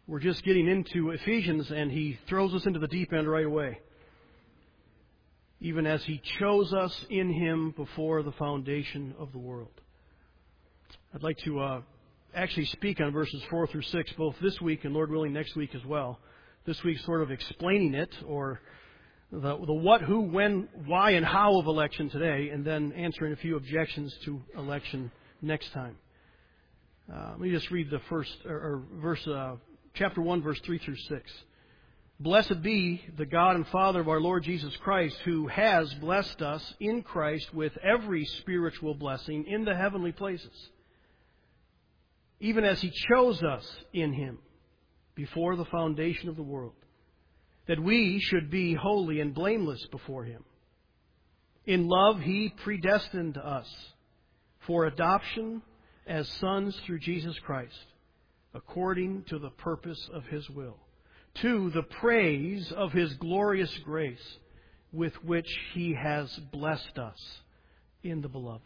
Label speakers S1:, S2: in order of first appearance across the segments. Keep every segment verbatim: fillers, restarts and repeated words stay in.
S1: We're just getting into Ephesians, and he throws us into the deep end right away. Even as he chose us in him before the foundation of the world. I'd like to uh, actually speak on verses four through six, both this week and, Lord willing, next week as well. This week sort of explaining it, or the, the what, who, when, why, and how of election today, and then answering a few objections to election next time. Uh, let me just read the first, or, or verse, uh, chapter one, verse three through six. Blessed be the God and Father of our Lord Jesus Christ, who has blessed us in Christ with every spiritual blessing in the heavenly places, even as he chose us in him before the foundation of the world, that we should be holy and blameless before him. In love he predestined us for adoption as sons through Jesus Christ, according to the purpose of his will, to the praise of his glorious grace with which he has blessed us in the Beloved.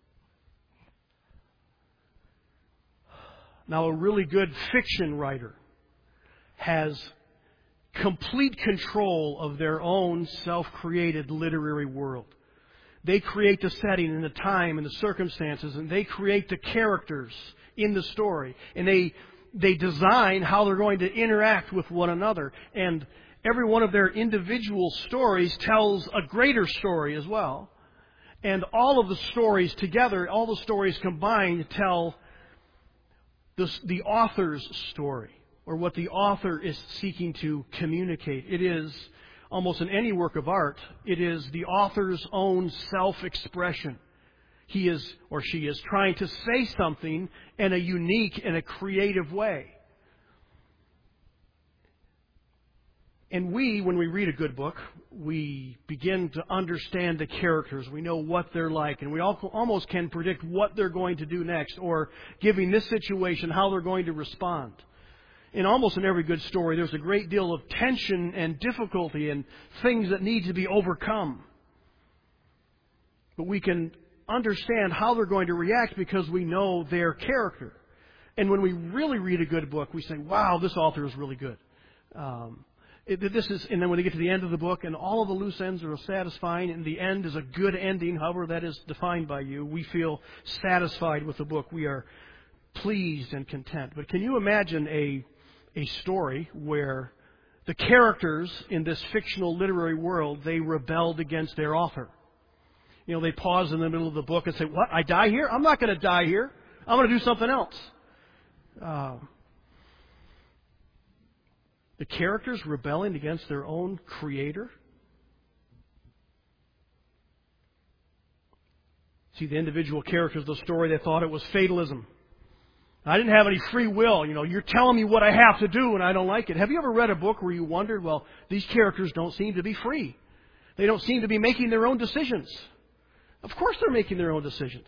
S1: Now, a really good fiction writer has complete control of their own self-created literary world. They create the setting and the time and the circumstances, and they create the characters in the story, and they They design how they're going to interact with one another. And every one of their individual stories tells a greater story as well. And all of the stories together, all the stories combined, tell the, the author's story, or what the author is seeking to communicate. It is, almost in any work of art, it is the author's own self-expression. He is, or she is, trying to say something in a unique and a creative way. And we, when we read a good book, we begin to understand the characters. We know what they're like, and we almost can predict what they're going to do next, or giving this situation how they're going to respond. In almost in every good story, there's a great deal of tension and difficulty and things that need to be overcome. But we can understand how they're going to react because we know their character. And when we really read a good book, we say, wow, this author is really good. Um, it, this is, and then when they get to the end of the book and all of the loose ends are satisfying and the end is a good ending, however that is defined by you, we feel satisfied with the book. We are pleased and content. But can you imagine a, a story where the characters in this fictional literary world, they rebelled against their author? You know, they pause in the middle of the book and say, what, I die here? I'm not going to die here. I'm going to do something else. Uh, the characters rebelling against their own creator. See, the individual characters of the story, they thought it was fatalism. I didn't have any free will. You know, you're telling me what I have to do and I don't like it. Have you ever read a book where you wondered, well, these characters don't seem to be free. They don't seem to be making their own decisions. Of course they're making their own decisions.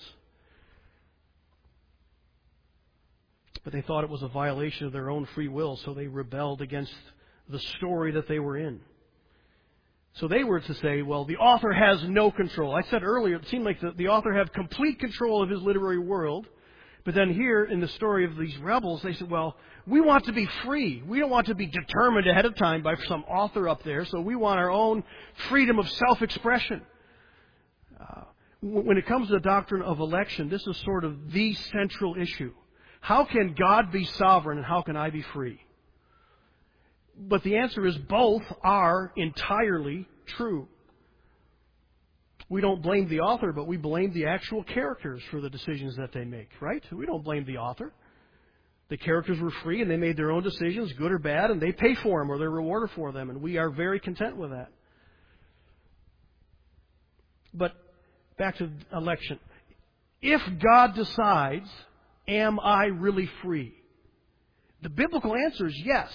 S1: But they thought it was a violation of their own free will, so they rebelled against the story that they were in. So they were to say, well, the author has no control. I said earlier, it seemed like the, the author had complete control of his literary world. But then here in the story of these rebels, they said, well, we want to be free. We don't want to be determined ahead of time by some author up there, so we want our own freedom of self-expression. Uh, When it comes to the doctrine of election, this is sort of the central issue. How can God be sovereign and how can I be free? But the answer is both are entirely true. We don't blame the author, but we blame the actual characters for the decisions that they make, right? We don't blame the author. The characters were free and they made their own decisions, good or bad, and they pay for them or they're rewarded for them, and we are very content with that. But back to election. If God decides, am I really free? The biblical answer is yes.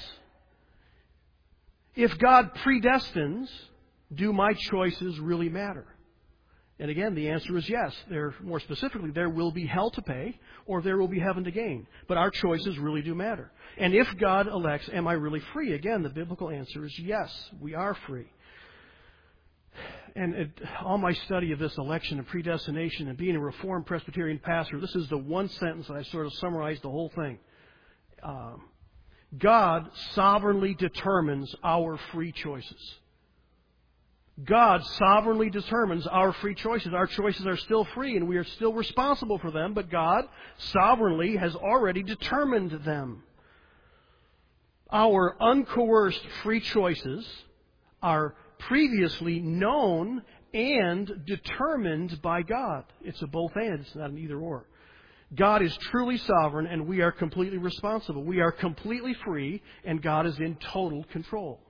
S1: If God predestines, do my choices really matter? And again, the answer is yes. There, more specifically, there will be hell to pay or there will be heaven to gain. But our choices really do matter. And if God elects, am I really free? Again, the biblical answer is yes, we are free. And it, all my study of this election and predestination and being a Reformed Presbyterian pastor, this is the one sentence that I sort of summarized the whole thing. Um, God sovereignly determines our free choices. God sovereignly determines our free choices. Our choices are still free and we are still responsible for them, but God sovereignly has already determined them. Our uncoerced free choices are previously known and determined by God. It's a both and, it's not an either or. God is truly sovereign and we are completely responsible. We are completely free and God is in total control.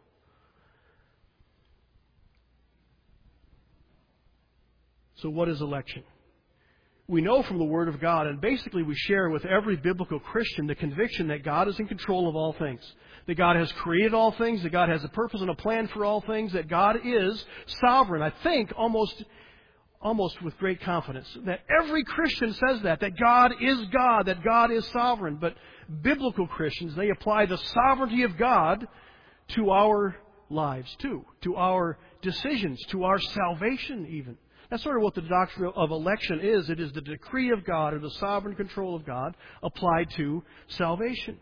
S1: So what is election? We know from the Word of God, and basically we share with every biblical Christian the conviction that God is in control of all things. That God has created all things, that God has a purpose and a plan for all things, that God is sovereign. I think almost, almost with great confidence that every Christian says that, that God is God, that God is sovereign. But biblical Christians, they apply the sovereignty of God to our lives too, to our decisions, to our salvation even. That's sort of what the doctrine of election is. It is the decree of God or the sovereign control of God applied to salvation.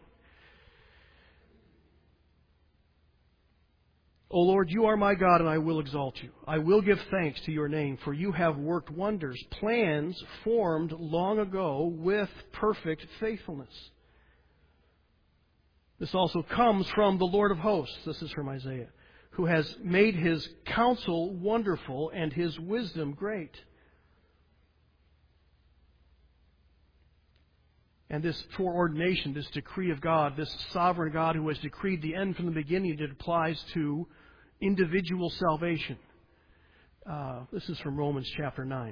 S1: O Lord, you are my God and I will exalt you. I will give thanks to your name, for you have worked wonders, plans formed long ago with perfect faithfulness. This also comes from the Lord of hosts. This is from Isaiah, who has made his counsel wonderful and his wisdom great. And this foreordination, this decree of God, this sovereign God who has decreed the end from the beginning, it applies to individual salvation. Uh, this is from Romans chapter nine.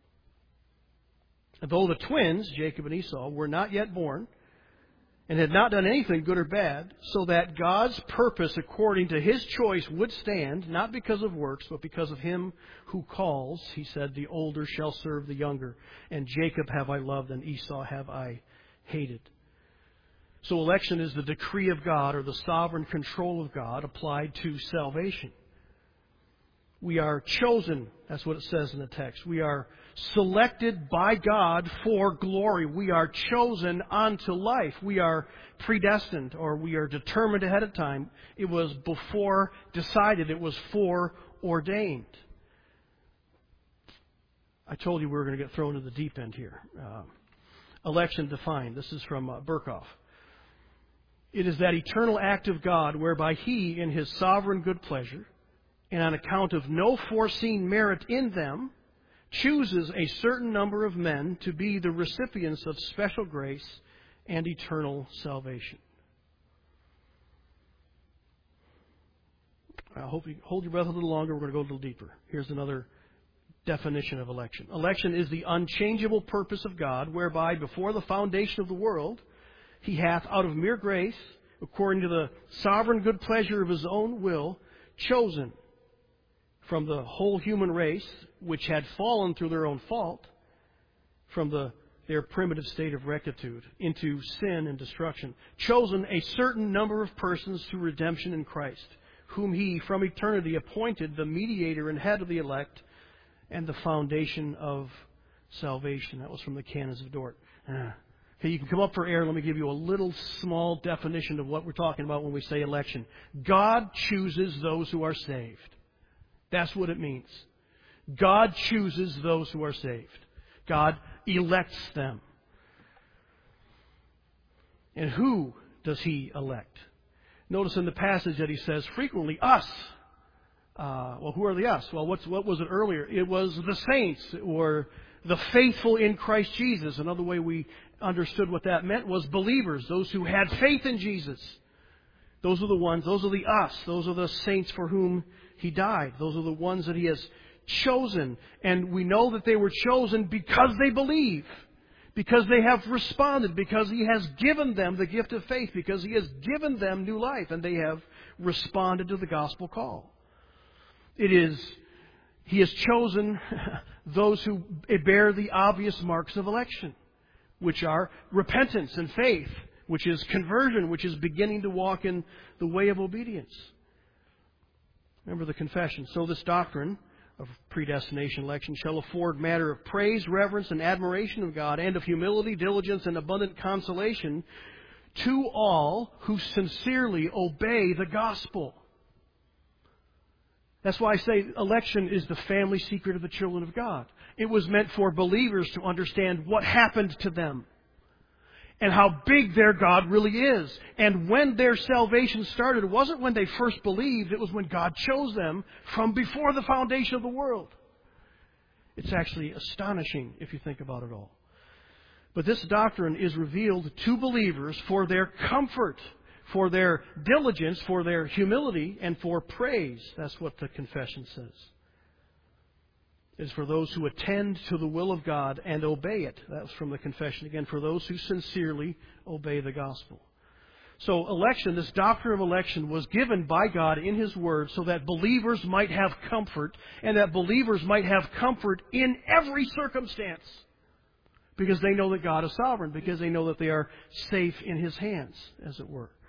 S1: Though the twins, Jacob and Esau, were not yet born, and had not done anything good or bad, so that God's purpose according to His choice would stand, not because of works, but because of Him who calls. He said, the older shall serve the younger, and Jacob have I loved, and Esau have I hated. So election is the decree of God, or the sovereign control of God, applied to salvation. We are chosen, that's what it says in the text. We are selected by God for glory. We are chosen unto life. We are predestined, or we are determined ahead of time. It was before decided. It was foreordained. I told you we were going to get thrown into the deep end here. Uh, election defined. This is from uh, Burkhoff. It is that eternal act of God whereby He, in His sovereign good pleasure, and on account of no foreseen merit in them, chooses a certain number of men to be the recipients of special grace and eternal salvation. I hope you hold your breath a little longer. We're going to go a little deeper. Here's another definition of election. Election is the unchangeable purpose of God, whereby before the foundation of the world, He hath, out of mere grace, according to the sovereign good pleasure of His own will, chosen from the whole human race, which had fallen through their own fault, from the, their primitive state of rectitude, into sin and destruction, chosen a certain number of persons to redemption in Christ, whom He from eternity appointed the mediator and head of the elect and the foundation of salvation. That was from the Canons of Dort. Ah. Okay, you can come up for air. Let me give you a little small definition of what we're talking about when we say election. God chooses those who are saved. That's what it means. God chooses those who are saved. God elects them. And who does He elect? Notice in the passage that He says frequently, us. Uh, well, who are the us? Well, what's, what was it earlier? It was the saints, or the faithful in Christ Jesus. Another way we understood what that meant was believers, those who had faith in Jesus. Those are the ones, those are the us. Those are the saints for whom He died. Those are the ones that He has chosen. And we know that they were chosen because they believe. Because they have responded. Because He has given them the gift of faith. Because He has given them new life. And they have responded to the gospel call. It is, He has chosen those who bear the obvious marks of election, which are repentance and faith, which is conversion, which is beginning to walk in the way of obedience. Remember the confession. So this doctrine of predestination, election, shall afford matter of praise, reverence, and admiration of God, and of humility, diligence, and abundant consolation to all who sincerely obey the gospel. That's why I say election is the family secret of the children of God. It was meant for believers to understand what happened to them and how big their God really is. And when their salvation started, it wasn't when they first believed, it was when God chose them from before the foundation of the world. It's actually astonishing if you think about it all. But this doctrine is revealed to believers for their comfort, for their diligence, for their humility, and for praise. That's what the confession says. Is for those who attend to the will of God and obey it. That's from the confession. Again, for those who sincerely obey the gospel. So election, this doctrine of election was given by God in His Word so that believers might have comfort, and that believers might have comfort in every circumstance. Because they know that God is sovereign, because they know that they are safe in His hands, as it were.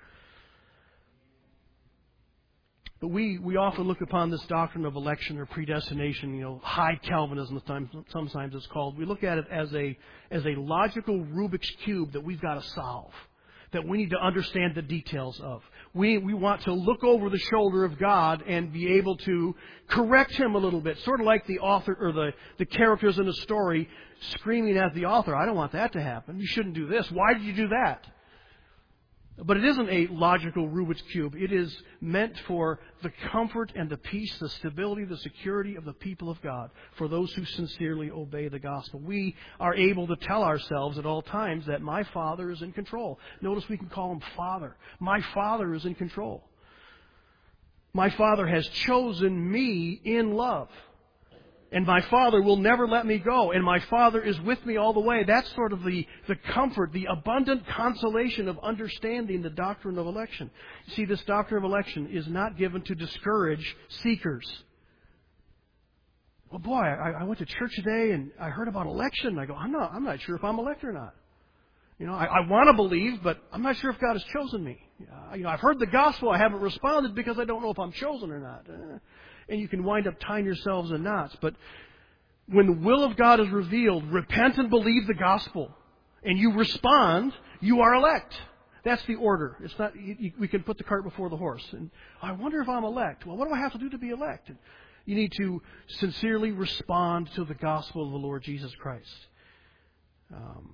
S1: But we, we often look upon this doctrine of election or predestination, you know, high Calvinism sometimes it's called. We look at it as a as a logical Rubik's Cube that we've got to solve, that we need to understand the details of. We we want to look over the shoulder of God and be able to correct Him a little bit, sort of like the author or the, the characters in the story screaming at the author, I don't want that to happen. You shouldn't do this. Why did you do that? But it isn't a logical Rubik's Cube. It is meant for the comfort and the peace, the stability, the security of the people of God, for those who sincerely obey the gospel. We are able to tell ourselves at all times that my Father is in control. Notice we can call Him Father. My Father is in control. My Father has chosen me in love. And my Father will never let me go. And my Father is with me all the way. That's sort of the, the comfort, the abundant consolation of understanding the doctrine of election. You see, this doctrine of election is not given to discourage seekers. Well, boy, I, I went to church today and I heard about election. I go, I'm not, I'm not sure if I'm elect or not. You know, I, I want to believe, but I'm not sure if God has chosen me. Uh, you know, I've heard the gospel. I haven't responded because I don't know if I'm chosen or not. Uh, And you can wind up tying yourselves in knots. But when the will of God is revealed, repent and believe the gospel. And you respond, you are elect. That's the order. It's not. You, we can put the cart before the horse. And I wonder if I'm elect. Well, what do I have to do to be elected? You need to sincerely respond to the gospel of the Lord Jesus Christ. Um,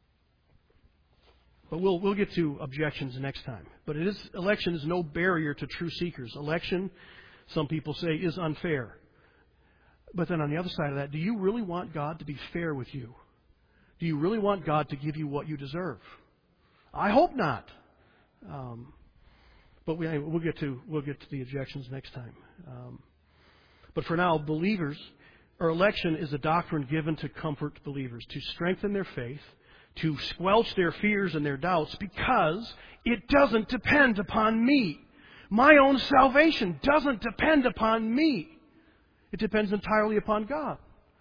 S1: but we'll we'll get to objections next time. But it is election is no barrier to true seekers. Election, some people say, is unfair. But then on the other side of that, do you really want God to be fair with you? Do you really want God to give you what you deserve? I hope not. Um, but we, we'll get to we'll get to the objections next time. Um, but for now, believers, or election is a doctrine given to comfort believers, to strengthen their faith, to squelch their fears and their doubts, because it doesn't depend upon me. My own salvation doesn't depend upon me. It depends entirely upon God.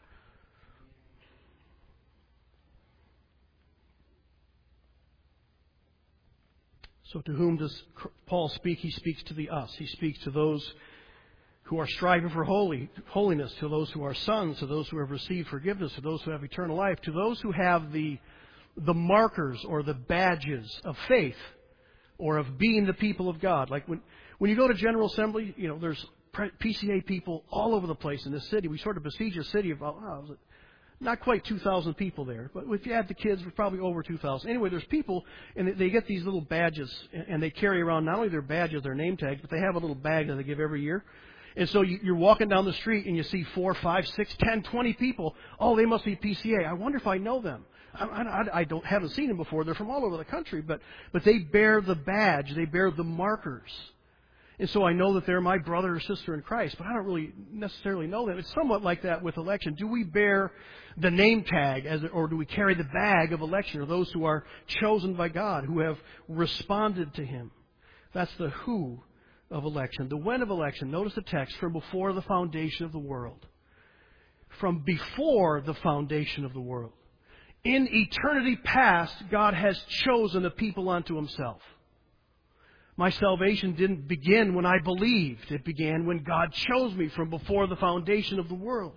S1: So to whom does Paul speak? He speaks to the us. He speaks to those who are striving for holy, holiness, to those who are sons, to those who have received forgiveness, to those who have eternal life, to those who have the, the markers or the badges of faith or of being the people of God. Like when, when you go to General Assembly, you know, there's P C A people all over the place in this city. We sort of besiege a city of, oh, not quite two thousand people there. But if you add the kids, we're probably over two thousand. Anyway, there's people, and they get these little badges, and they carry around not only their badges, their name tags, but they have a little bag that they give every year. And so you're walking down the street, and you see four, five, six, ten, twenty people. Oh, they must be P C A. I wonder if I know them. I, I, I don't haven't seen them before. They're from all over the country, but but they bear the badge. They bear the markers. And so I know that they're my brother or sister in Christ, but I don't really necessarily know them. It's somewhat like that with election. Do we bear the name tag, as, or do we carry the bag of election, or those who are chosen by God, who have responded to Him? That's the who of election. The when of election, notice the text, from before the foundation of the world. From before the foundation of the world. In eternity past, God has chosen a people unto Himself. My salvation didn't begin when I believed. It began when God chose me from before the foundation of the world.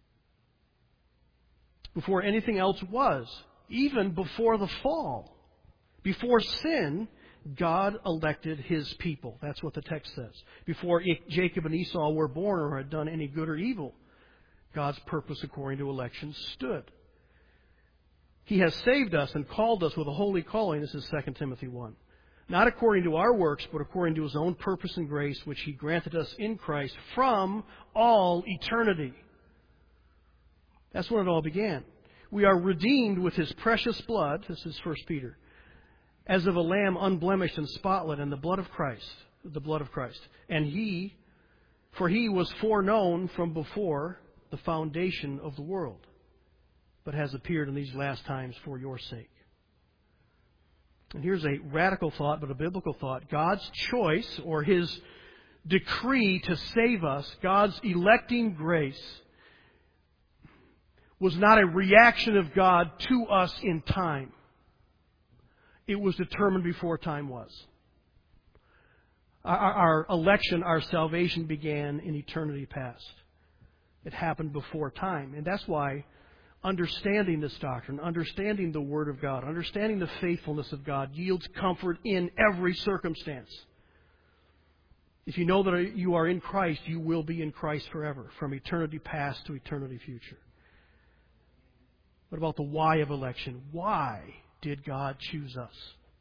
S1: Before anything else was. Even before the fall. Before sin, God elected His people. That's what the text says. Before Jacob and Esau were born or had done any good or evil, God's purpose according to election stood. He has saved us and called us with a holy calling. This is Second Timothy one. Not according to our works, but according to His own purpose and grace, which He granted us in Christ from all eternity. That's when it all began. We are redeemed with His precious blood. This is First Peter. As of a lamb unblemished and spotless in the blood of Christ. The blood of Christ. And He, for He was foreknown from before the foundation of the world, but has appeared in these last times for your sake. And here's a radical thought, but a biblical thought. God's choice, or His decree to save us, God's electing grace, was not a reaction of God to us in time. It was determined before time was. Our, our election, our salvation began in eternity past. It happened before time. And that's why understanding this doctrine, understanding the Word of God, understanding the faithfulness of God yields comfort in every circumstance. If you know that you are in Christ, you will be in Christ forever, from eternity past to eternity future. What about the why of election? Why did God choose us?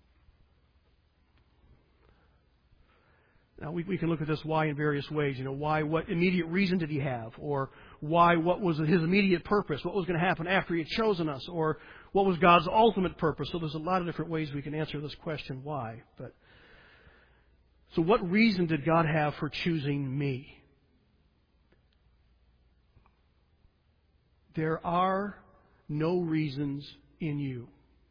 S1: Now, we, we can look at this why in various ways. You know, why, what immediate reason did He have? Or why, what was His immediate purpose? What was going to happen after He had chosen us? Or what was God's ultimate purpose? So there's a lot of different ways we can answer this question, why. But so what reason did God have for choosing me? There are no reasons in you.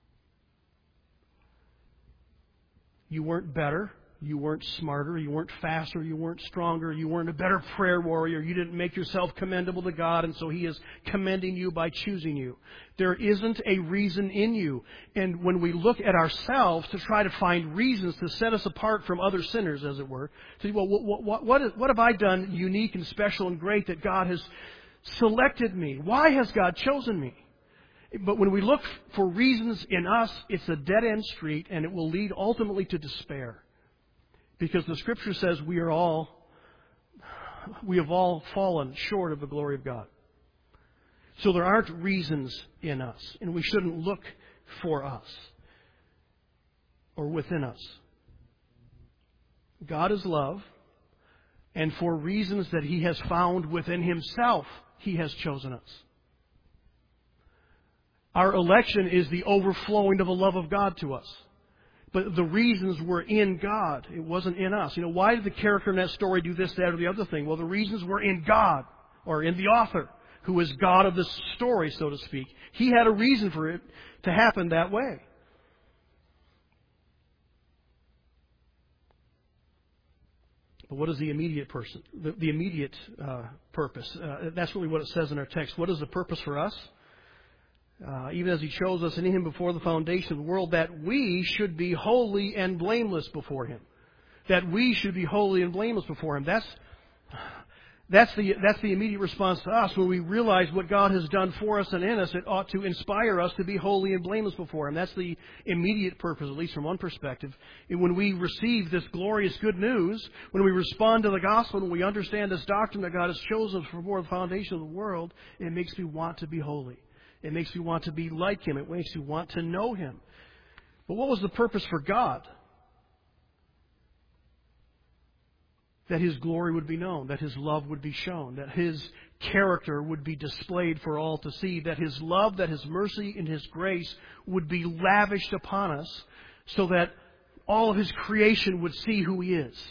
S1: You weren't better. You weren't smarter. You weren't faster. You weren't stronger. You weren't a better prayer warrior. You didn't make yourself commendable to God, and so He is commending you by choosing you. There isn't a reason in you. And when we look at ourselves to try to find reasons to set us apart from other sinners, as it were, to say, well, what, what, what, is, what have I done unique and special and great that God has selected me? Why has God chosen me? But when we look for reasons in us, it's a dead-end street, and it will lead ultimately to despair. Because the Scripture says we are all, we have all fallen short of the glory of God. So there aren't reasons in us, and we shouldn't look for us or within us. God is love, and for reasons that He has found within Himself, He has chosen us. Our election is the overflowing of the love of God to us. But the reasons were in God. It wasn't in us. You know, why did the character in that story do this, that, or the other thing? Well, the reasons were in God, or in the author, who is God of this story, so to speak. He had a reason for it to happen that way. But what is the immediate person? The, the immediate uh, purpose. Uh, that's really what it says in our text. What is the purpose for us? Uh, even as He chose us in Him before the foundation of the world, that we should be holy and blameless before Him. That we should be holy and blameless before Him. That's that's the that's the immediate response to us. When we realize what God has done for us and in us, it ought to inspire us to be holy and blameless before Him. That's the immediate purpose, at least from one perspective. And when we receive this glorious good news, when we respond to the gospel, when we understand this doctrine that God has chosen before the foundation of the world, it makes me want to be holy. It makes me want to be like Him. It makes me want to know Him. But what was the purpose for God? That His glory would be known, that His love would be shown, that His character would be displayed for all to see, that His love, that His mercy, and His grace would be lavished upon us so that all of His creation would see who He is.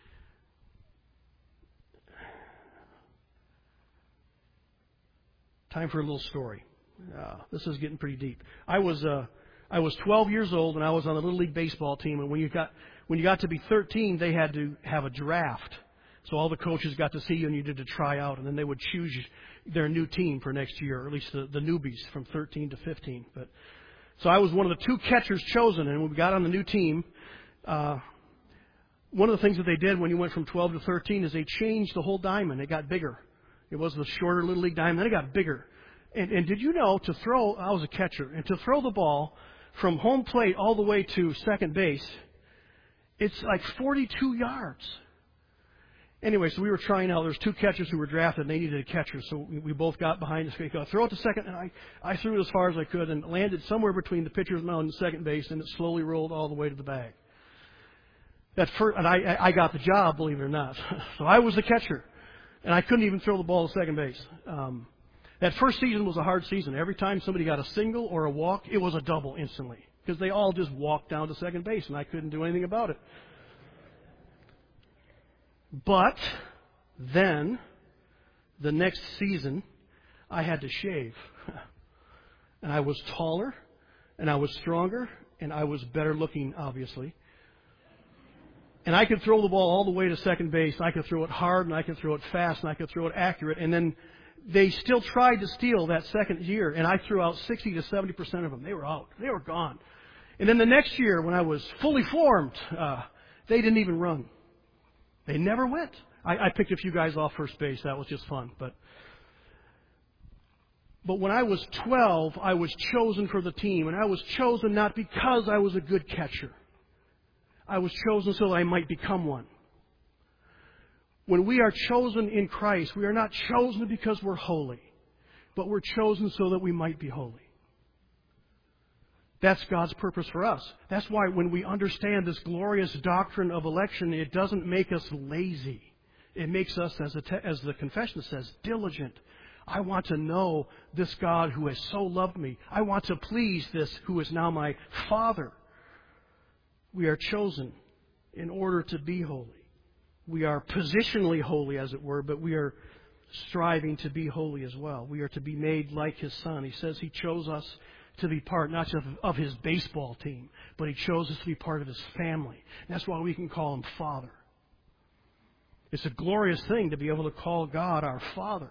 S1: Time for a little story. Uh, this is getting pretty deep. I was uh, I was twelve years old, and I was on the Little League baseball team. And when you got when you got to be thirteen, they had to have a draft. So all the coaches got to see you, and you did to try out, and then they would choose their new team for next year, or at least the, the newbies from thirteen to fifteen. But so I was one of the two catchers chosen, and when we got on the new team, uh, one of the things that they did when you went from twelve to thirteen is they changed the whole diamond. It got bigger. It was the shorter Little League diamond, then it got bigger. And, and did you know to throw, I was a catcher, and to throw the ball from home plate all the way to second base, it's like forty-two yards. Anyway, so we were trying out. There's two catchers who were drafted, and they needed a catcher. So we, we both got behind us. We go, throw it to second, and I, I threw it as far as I could and landed somewhere between the pitcher's mound and second base, and it slowly rolled all the way to the bag. That first, and I, I got the job, believe it or not. So I was the catcher, and I couldn't even throw the ball to second base. Um, that first season was a hard season. Every time somebody got a single or a walk, it was a double instantly because they all just walked down to second base, and I couldn't do anything about it. But then, the next season, I had to shave. And I was taller, and I was stronger, and I was better looking, obviously. And I could throw the ball all the way to second base. I could throw it hard, and I could throw it fast, and I could throw it accurate. And then they still tried to steal that second year, and I threw out sixty to seventy percent of them. They were out. They were gone. And then the next year, when I was fully formed, uh, they didn't even run. They never went. I, I picked a few guys off first base. That was just fun. But but when I was twelve, I was chosen for the team. And I was chosen not because I was a good catcher. I was chosen so that I might become one. When we are chosen in Christ, we are not chosen because we're holy. But we're chosen so that we might be holy. That's God's purpose for us. That's why when we understand this glorious doctrine of election, it doesn't make us lazy. It makes us, as, the, te- as the confession says, diligent. I want to know this God who has so loved me. I want to please this who is now my Father. We are chosen in order to be holy. We are positionally holy, as it were, but we are striving to be holy as well. We are to be made like His Son. He says He chose us to be part not just of His baseball team, but He chose us to be part of His family. And that's why we can call Him Father. It's a glorious thing to be able to call God our Father.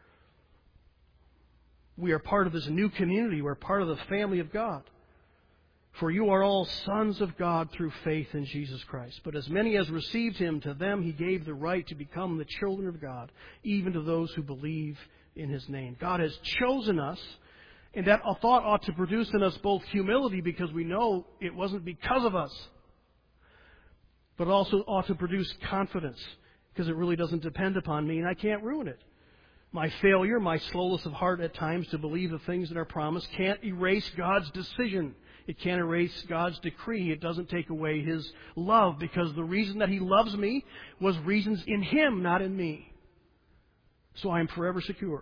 S1: We are part of this new community. We're part of the family of God. For you are all sons of God through faith in Jesus Christ. But as many as received Him, to them He gave the right to become the children of God, even to those who believe in His name. God has chosen us. And that thought ought to produce in us both humility, because we know it wasn't because of us, but also ought to produce confidence, because it really doesn't depend upon me, and I can't ruin it. My failure, my slowness of heart at times to believe the things that are promised can't erase God's decision. It can't erase God's decree. It doesn't take away His love, because the reason that He loves me was reasons in Him, not in me. So I am forever secure.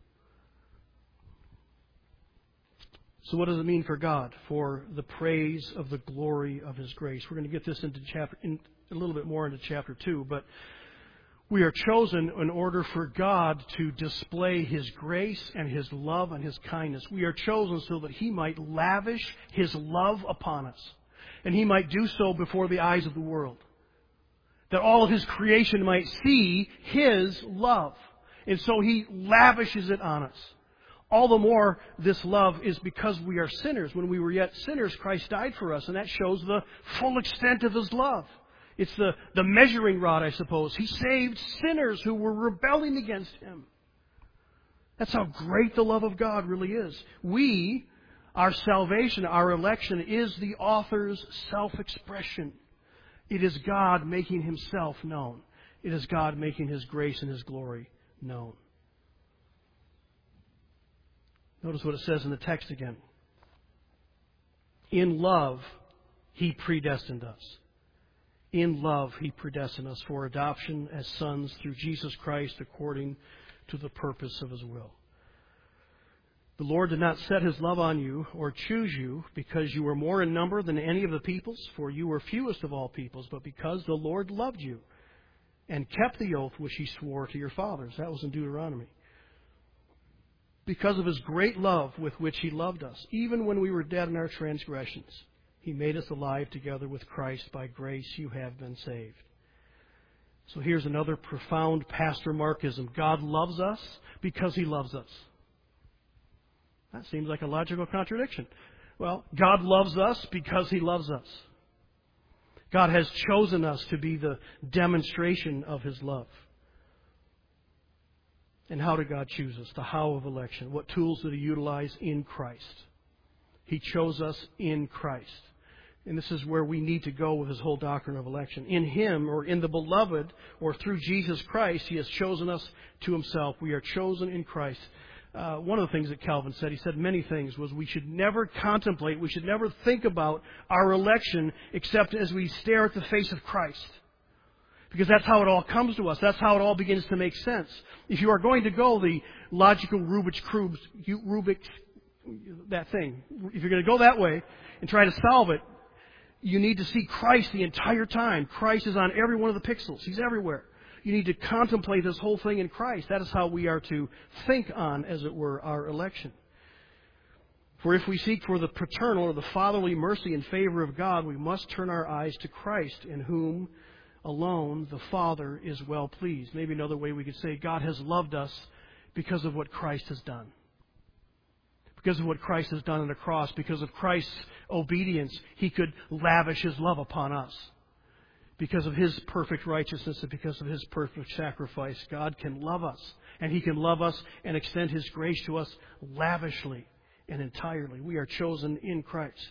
S1: So what does it mean for God? For the praise of the glory of His grace. We're going to get this into chapter, in, a little bit more into chapter two, but we are chosen in order for God to display His grace and His love and His kindness. We are chosen so that He might lavish His love upon us, and He might do so before the eyes of the world, that all of His creation might see His love. And so He lavishes it on us. All the more this love is because we are sinners. When we were yet sinners, Christ died for us, and that shows the full extent of His love. It's the, the measuring rod, I suppose. He saved sinners who were rebelling against Him. That's how great the love of God really is. We, our salvation, our election, is the author's self-expression. It is God making Himself known. It is God making His grace and His glory known. Notice what it says in the text again. In love, He predestined us. In love, He predestined us for adoption as sons through Jesus Christ according to the purpose of His will. The Lord did not set His love on you or choose you because you were more in number than any of the peoples, for you were fewest of all peoples, but because the Lord loved you and kept the oath which He swore to your fathers. That was in Deuteronomy. Because of His great love with which He loved us, even when we were dead in our transgressions, He made us alive together with Christ. By grace you have been saved. So here's another profound Pastor Markism. God loves us because He loves us. That seems like a logical contradiction. Well, God loves us because He loves us. God has chosen us to be the demonstration of His love. And how did God choose us? The how of election. What tools did He utilize in Christ? He chose us in Christ. And this is where we need to go with this whole doctrine of election. In Him, or in the Beloved, or through Jesus Christ, He has chosen us to Himself. We are chosen in Christ. Uh, one of the things that Calvin said, he said many things, was we should never contemplate, we should never think about our election except as we stare at the face of Christ. Because that's how it all comes to us. That's how it all begins to make sense. If you are going to go the logical Rubik's Cube, Rubik's, that thing, if you're going to go that way and try to solve it, you need to see Christ the entire time. Christ is on every one of the pixels. He's everywhere. You need to contemplate this whole thing in Christ. That is how we are to think on, as it were, our election. For if we seek for the paternal or the fatherly mercy and favor of God, we must turn our eyes to Christ, in whom alone the Father is well pleased. Maybe another way we could say God has loved us because of what Christ has done. Because of what Christ has done on the cross, because of Christ's obedience, He could lavish His love upon us. Because of His perfect righteousness and because of His perfect sacrifice, God can love us. And He can love us and extend His grace to us lavishly and entirely. We are chosen in Christ.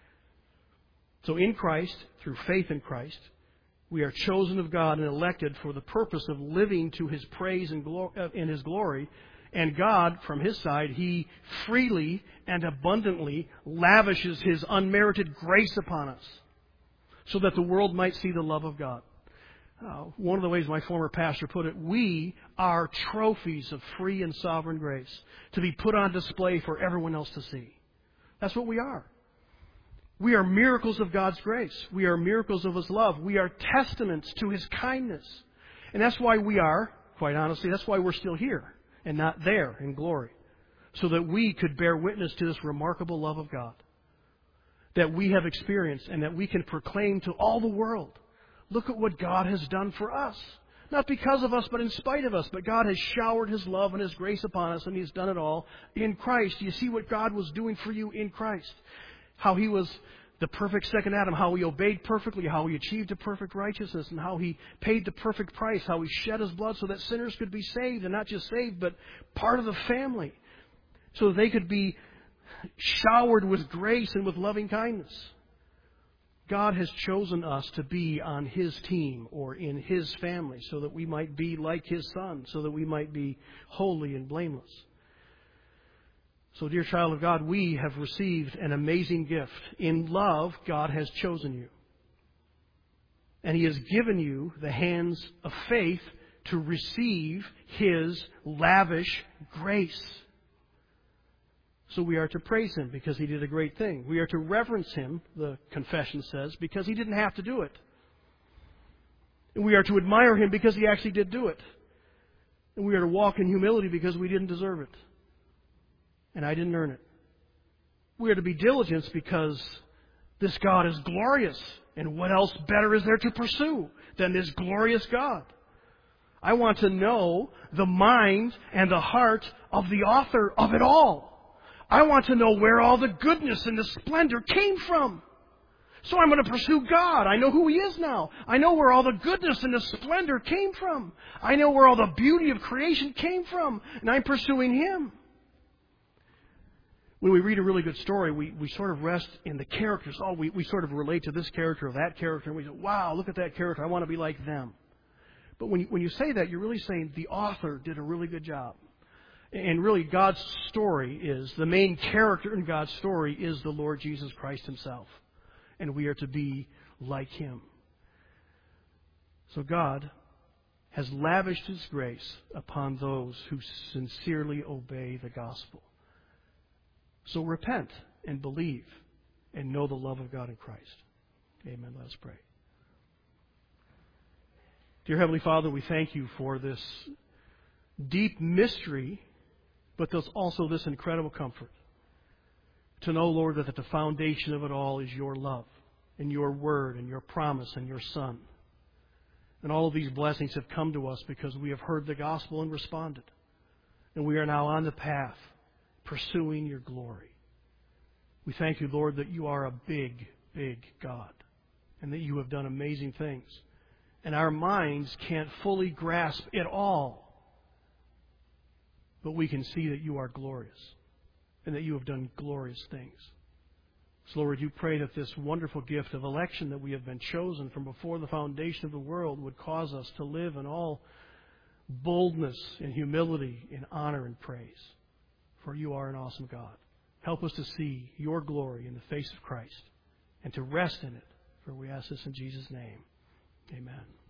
S1: So in Christ, through faith in Christ, we are chosen of God and elected for the purpose of living to His praise and glo- in His glory. And God, from His side, He freely and abundantly lavishes His unmerited grace upon us so that the world might see the love of God. Uh, one of the ways my former pastor put it, we are trophies of free and sovereign grace to be put on display for everyone else to see. That's what we are. We are miracles of God's grace. We are miracles of His love. We are testaments to His kindness. And that's why we are, quite honestly, that's why we're still here and not there in glory. So that we could bear witness to this remarkable love of God that we have experienced and that we can proclaim to all the world. Look at what God has done for us. Not because of us, but in spite of us. But God has showered His love and His grace upon us, and He's done it all in Christ. You see what God was doing for you in Christ. How He was the perfect second Adam, how He obeyed perfectly, how He achieved a perfect righteousness, and how He paid the perfect price, how He shed His blood so that sinners could be saved, and not just saved, but part of the family, so that they could be showered with grace and with loving kindness. God has chosen us to be on His team or in His family so that we might be like His Son, so that we might be holy and blameless. So, dear child of God, we have received an amazing gift. In love, God has chosen you. And He has given you the hands of faith to receive His lavish grace. So we are to praise Him because He did a great thing. We are to reverence Him, the confession says, because He didn't have to do it. And we are to admire Him because He actually did do it. And we are to walk in humility because we didn't deserve it. And I didn't earn it. We are to be diligent because this God is glorious. And what else better is there to pursue than this glorious God? I want to know the mind and the heart of the author of it all. I want to know where all the goodness and the splendor came from. So I'm going to pursue God. I know who He is now. I know where all the goodness and the splendor came from. I know where all the beauty of creation came from. And I'm pursuing Him. When we read a really good story, we, we sort of rest in the characters. Oh, we, we sort of relate to this character or that character. And we say, wow, look at that character. I want to be like them. But when you, when you say that, you're really saying the author did a really good job. And really, God's story is, the main character in God's story is the Lord Jesus Christ Himself. And we are to be like Him. So God has lavished His grace upon those who sincerely obey the gospel. So repent and believe and know the love of God in Christ. Amen. Let us pray. Dear Heavenly Father, we thank You for this deep mystery, but there's also this incredible comfort. To know, Lord, that the foundation of it all is Your love and Your word and Your promise and Your Son. And all of these blessings have come to us because we have heard the gospel and responded. And we are now on the path pursuing Your glory. We thank You, Lord, that You are a big, big God and that You have done amazing things. And our minds can't fully grasp it all. But we can see that You are glorious and that You have done glorious things. So, Lord, you pray that this wonderful gift of election that we have been chosen from before the foundation of the world would cause us to live in all boldness and humility and honor and praise. For you are an awesome God. Help us to see your glory in the face of Christ and to rest in it. For we ask this in Jesus' name. Amen.